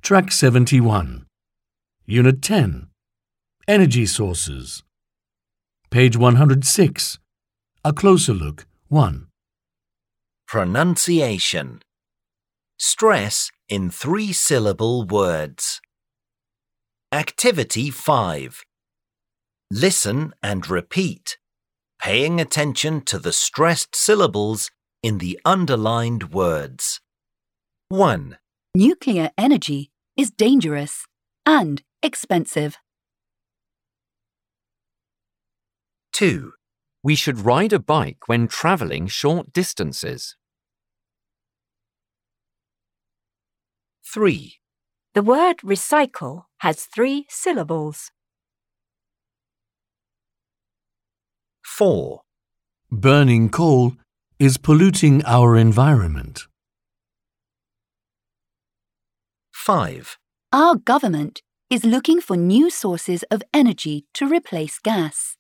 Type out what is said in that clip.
Track 71. Unit 10. Energy sources. Page 106. A closer look. 1. Pronunciation. Stress in 3-syllable words. Activity 5. Listen and repeat, paying attention to the stressed syllables in the underlined words. 1, Nuclear energy is dangerous and expensive. 2, We should ride a bike when travelling short distances. 3, The word recycle has 3 syllables. 4, Burning coal is polluting our environment. 5, Our government is looking for new sources of energy to replace gas.